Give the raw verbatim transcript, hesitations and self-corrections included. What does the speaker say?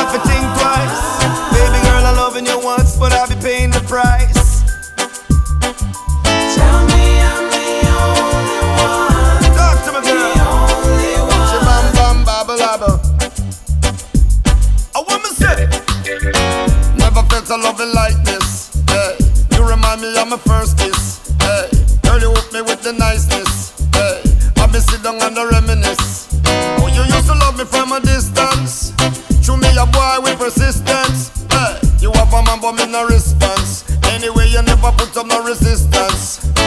if you think twice. Baby girl, I'm loving you once, but I'll be paying the price. Tell me I'm the only one. Talk to me, girl. The only one. Shabam bam babble abba. I want me say, never felt a loving like this. Hey, you remind me of my first kiss. Hey, girl, you hook me with the niceness. Hey, I be sit down and I reminisce. Oh, you used to love me from a distance. Show me a boy with persistence. Hey, you have a man but me no response. Anyway, you never put up no resistance.